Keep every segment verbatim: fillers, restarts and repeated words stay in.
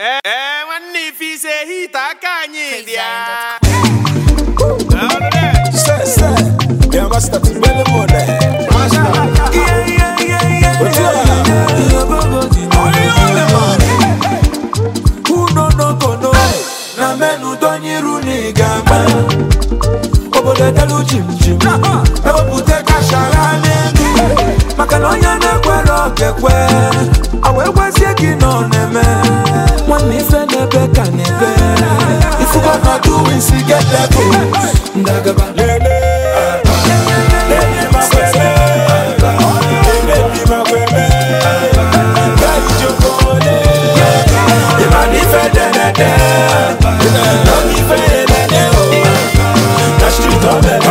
Eh, eh, when if he say he takanye dia. Say, say, yeah, must start to belly more there. Yeah, yeah, yeah, yeah. But yeah, only only man. Who no no go no? Na menu don't you runi gamba? Obo de telu jim jim. Ewo pute kashara nenu. Makalonya na kwero kekwe. Awe wasi kino neme. One if nebe kanebe. If you gonna do it, see get level. Ndagaba lele. Lele makwebe. Lele makwebe. Gai jokole. Imani fedenede. Logi fedenede. Na street of the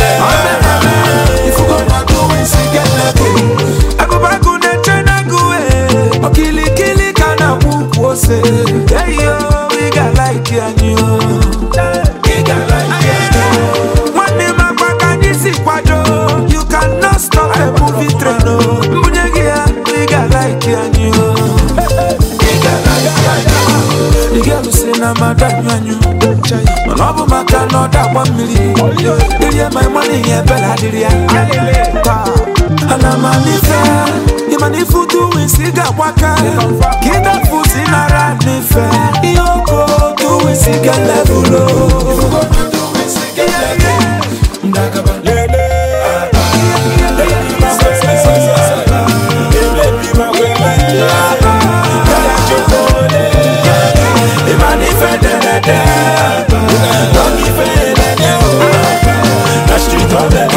if you gonna do it, see get level. Agobagu ne chena guwe. Okili kili kana mukwose. Hey yo, we got like you. We got like you. One name a bakanisi kwado. You cannot stop a movie train. Munyegia, we got like you. We got like you. The girl who say na madam you. Manobu maka no that one million. Diria my money yeah bella diria. Ana manife, imani futu winsiga waka. Kida fusi na ranife. Yoko tu winsiga level. Ifugo tu winsiga level. Ndagaba lele. Baby my baby my baby. Kaya chokole. Imani fedele. Don't give it a na street of the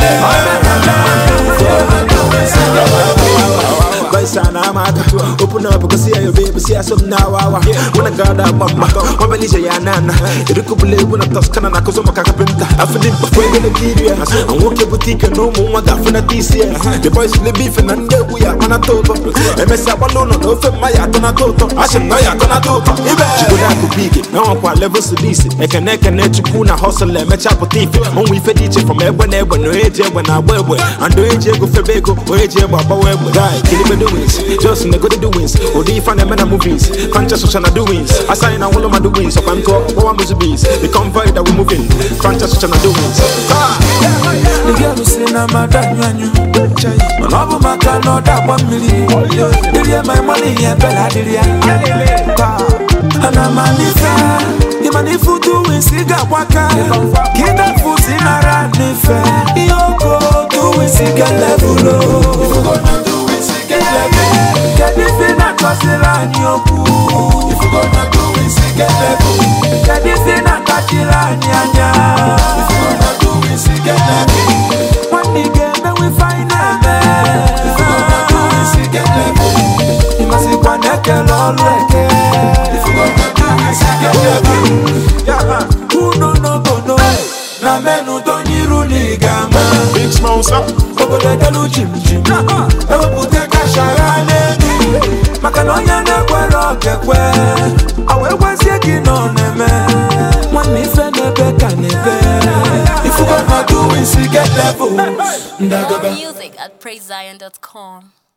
open up because see your baby, see some now. When I got up, I'm Malaysia, Nana. It could be when I Toscana, because I'm a carpenter. I feel it before the Nigeria. I'm walking boutique and no more than for the T C. The boys will be beef and we are on a total. And Miss Abalono, no for my atona toto. I should buy a tona toto. You would have to be it. Now I'm quite levels to this. I can neck and net to Puna hustle and match up with thief. Only for D J from everyone, ever no age when I wear. And do age go for Bego, or age about Bower. Die, kill the doings. Just in the good doings. Or do you find them in the movies? Conscious social doings. I sign all of my doings. So I'm talking about my bees. The convoy that we're moving. Conscious social doings. The girl who say na madam you. Manobu maka no that one million. Diria my money yeah bella diria. Ana manife. Imani futu winsiga waka. Kida fusi na ranife. Yoko tu winsiga level. If you gonna do winsiga level. Get this in a Cosilla Nyoku. If you gonna do winsiga level. Get this in a Kachila Nyanya. If you gonna do winsiga level. One nigga we find them. If you gonna do winsiga level. You must be one neck all wreck. If you gonna do winsiga level. Yeah, who no no go no. Na menu don't you ruli gama. Big smoke up. Obo de telu jim jim. Ewo pute kashara nenu. Makalonya na kwero kekwe. Awe wasi kino neme. Mwani fe nebe kanebe. If you gonna do it, see get level. More music at praise zion dot com.